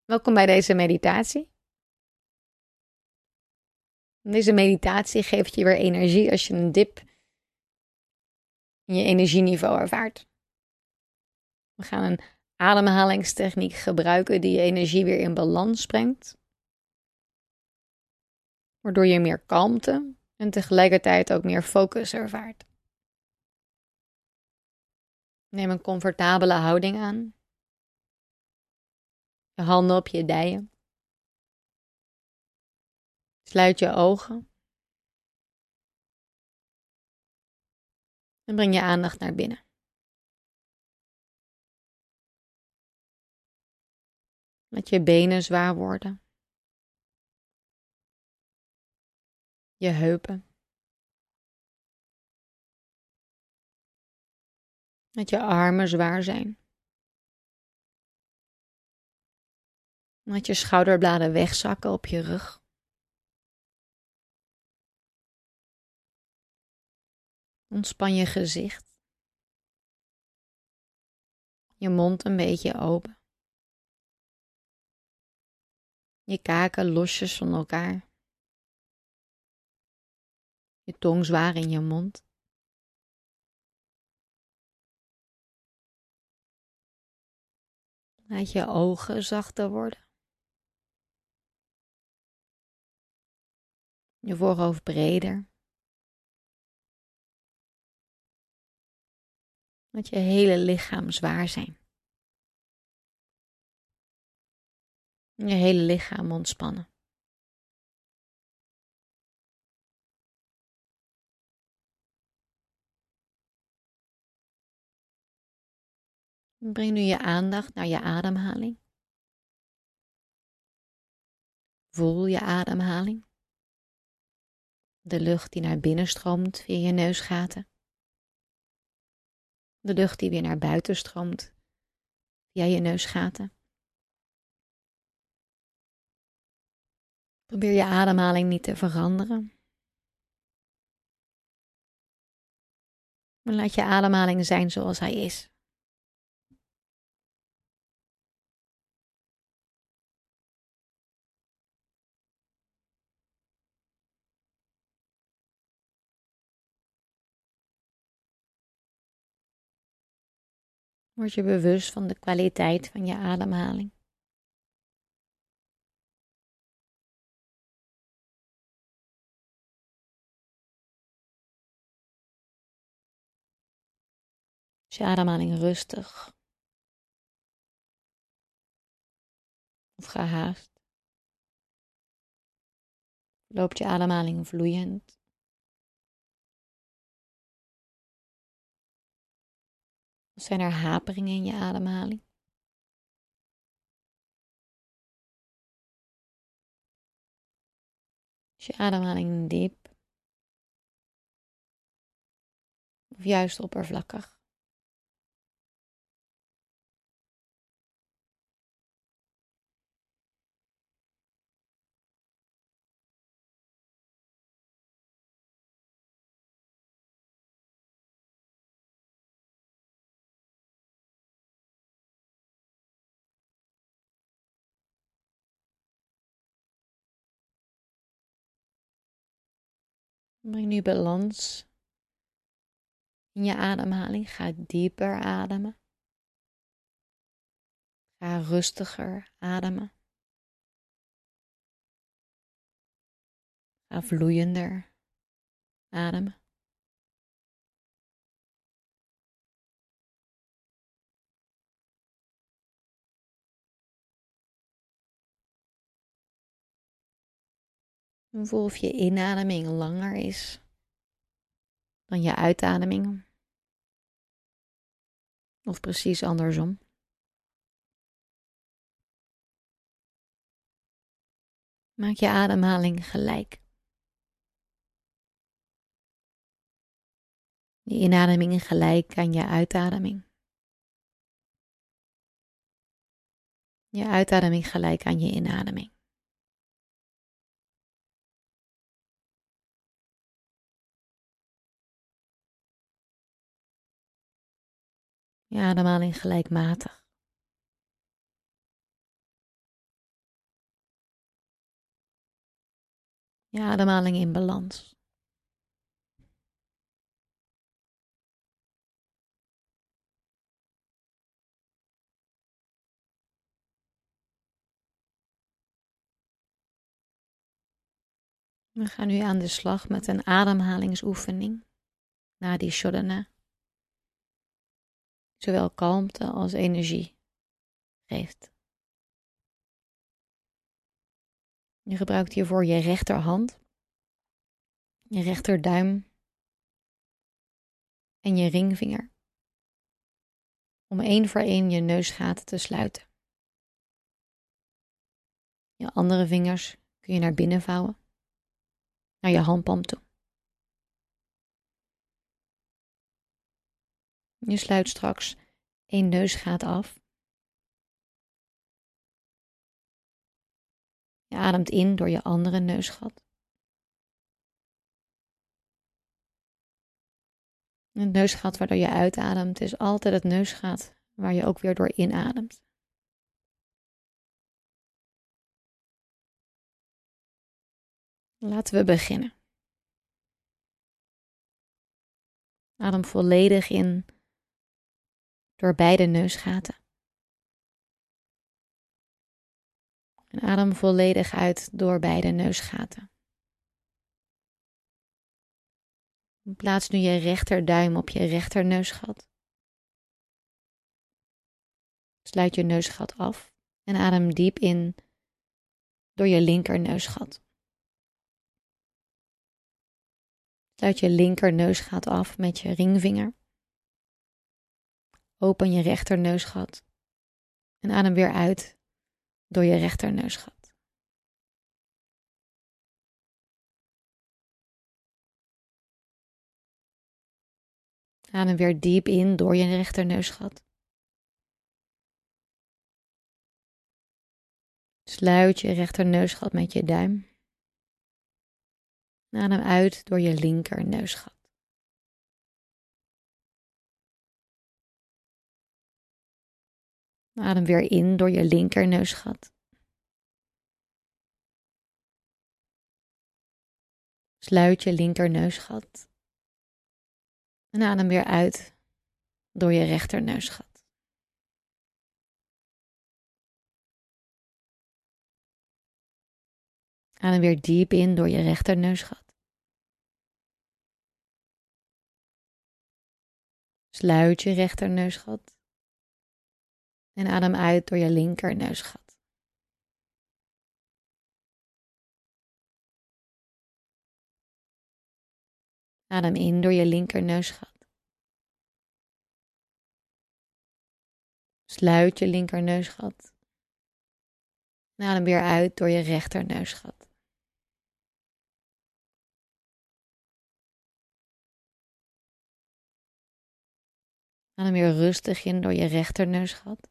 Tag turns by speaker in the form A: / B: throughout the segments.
A: Welkom bij deze meditatie. Deze meditatie geeft je weer energie als je een dip in je energieniveau ervaart. We gaan een ademhalingstechniek gebruiken die je energie weer in balans brengt, waardoor je meer kalmte en tegelijkertijd ook meer focus ervaart. Neem een comfortabele houding aan. Je handen op je dijen. Sluit je ogen. En breng je aandacht naar binnen. Laat je benen zwaar worden. Je heupen. Laat je armen zwaar zijn. Laat je schouderbladen wegzakken op je rug. Ontspan je gezicht. Je mond een beetje open. Je kaken losjes van elkaar. Je tong zwaar in je mond. Laat je ogen zachter worden. Je voorhoofd breder. Laat je hele lichaam zwaar zijn. Je hele lichaam ontspannen. Breng nu je aandacht naar je ademhaling. Voel je ademhaling. De lucht die naar binnen stroomt via je neusgaten. De lucht die weer naar buiten stroomt via je neusgaten. Probeer je ademhaling niet te veranderen. Maar laat je ademhaling zijn zoals hij is. Word je bewust van de kwaliteit van je ademhaling. Is je ademhaling rustig of gehaast? Loopt je ademhaling vloeiend? Of zijn er haperingen in je ademhaling? Is je ademhaling diep of juist oppervlakkig? Breng nu balans in je ademhaling. Ga dieper ademen. Ga rustiger ademen. Ga vloeiender ademen. En voel of je inademing langer is dan je uitademing. Of precies andersom. Maak je ademhaling gelijk. Je inademing gelijk aan je uitademing. Je uitademing gelijk aan je inademing. Je ademhaling gelijkmatig. Je ademhaling in balans. We gaan nu aan de slag met een ademhalingsoefening na die shodhana. Zowel kalmte als energie geeft. Je gebruikt hiervoor je rechterhand, je rechterduim en je ringvinger om 1 voor 1 je neusgaten te sluiten. Je andere vingers kun je naar binnen vouwen, naar je handpalm toe. Je sluit straks 1 neusgaat af. Je ademt in door je andere neusgat. Het neusgat waardoor je uitademt is altijd het neusgat waar je ook weer door inademt. Laten we beginnen. Adem volledig in door beide neusgaten. En adem volledig uit door beide neusgaten. Plaats nu je rechterduim op je rechterneusgat. Sluit je neusgat af en adem diep in door je linkerneusgat. Sluit je linkerneusgat af met je ringvinger. Open je rechterneusgat en adem weer uit door je rechterneusgat. Adem weer diep in door je rechterneusgat. Sluit je rechterneusgat met je duim. Adem uit door je linkerneusgat. Adem weer in door je linkerneusgat. Sluit je linkerneusgat. En adem weer uit door je rechterneusgat. Adem weer diep in door je rechterneusgat. Sluit je rechterneusgat. En adem uit door je linkerneusgat. Adem in door je linkerneusgat. Sluit je linkerneusgat. En adem weer uit door je rechterneusgat. Adem weer rustig in door je rechterneusgat.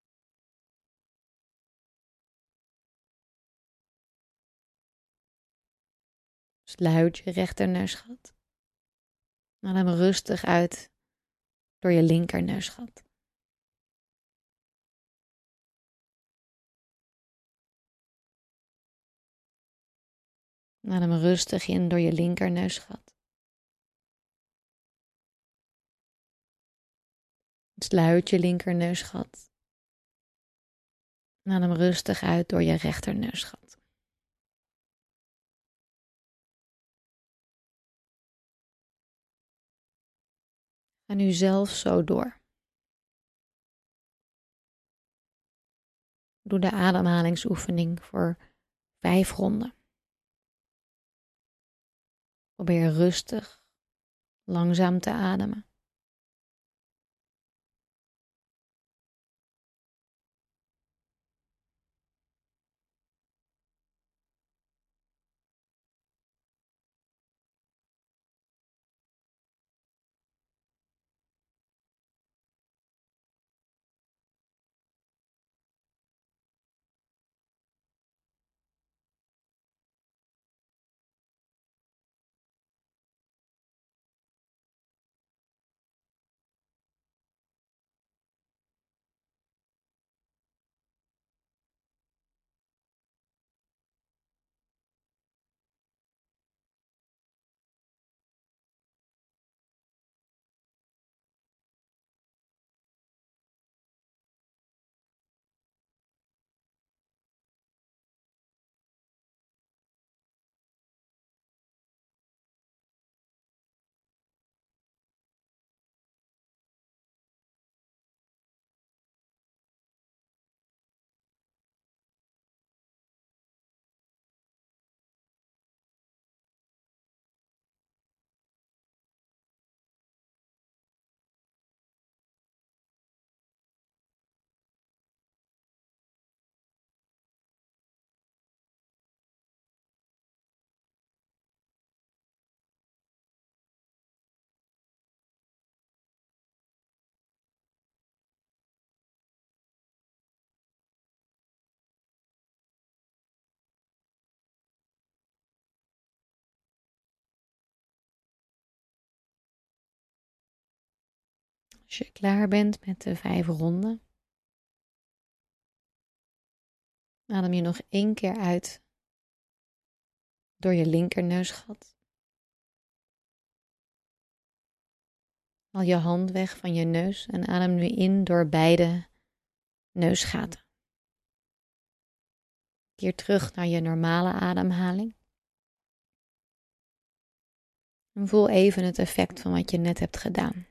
A: Sluit je rechterneusgat. Adem rustig uit door je linkerneusgat. Adem rustig in door je linkerneusgat. Sluit je linkerneusgat. Adem rustig uit door je rechterneusgat. Ga nu zelf zo door. Doe de ademhalingsoefening voor 5 ronden. Probeer rustig, langzaam te ademen. Als je klaar bent met de 5 ronden, adem je nog 1 keer uit door je linkerneusgat. Haal je hand weg van je neus en adem nu in door beide neusgaten. Keer terug naar je normale ademhaling. En voel even het effect van wat je net hebt gedaan.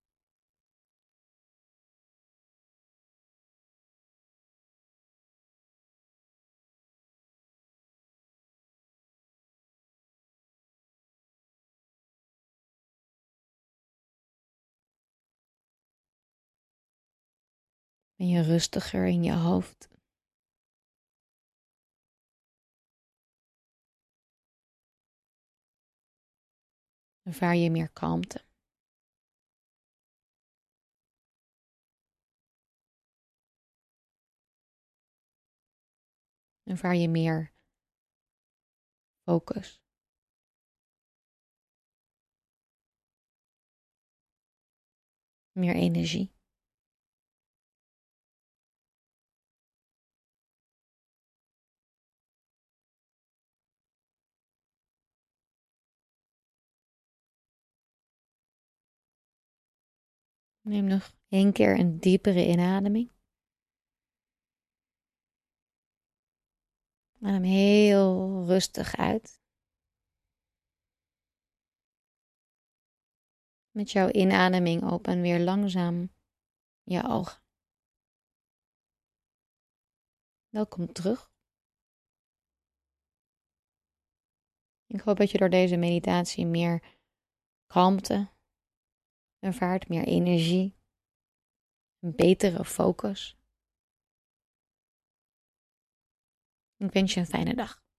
A: Ben je rustiger in je hoofd? Ervaar je meer kalmte? Ervaar je meer focus? Meer energie? Neem nog 1 keer een diepere inademing. Adem heel rustig uit. Met jouw inademing open weer langzaam je ogen. Welkom terug. Ik hoop dat je door deze meditatie meer kalmte ervaart, meer energie, een betere focus. Ik wens je een fijne dag.